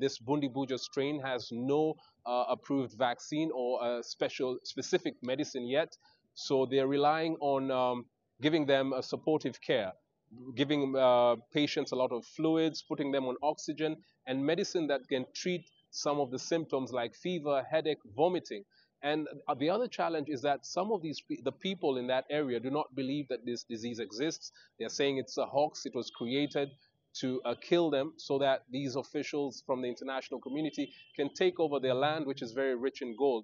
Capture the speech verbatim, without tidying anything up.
this Bundibuja strain has no uh, approved vaccine or a special specific medicine yet. So they're relying on um, giving them a supportive care, giving uh, patients a lot of fluids, putting them on oxygen, and medicine that can treat some of the symptoms like fever, headache, vomiting. And uh, the other challenge is that some of these the people in that area do not believe that this disease exists. They're saying it's a hoax. It was created to uh, kill them so that these officials from the international community can take over their land, which is very rich in gold.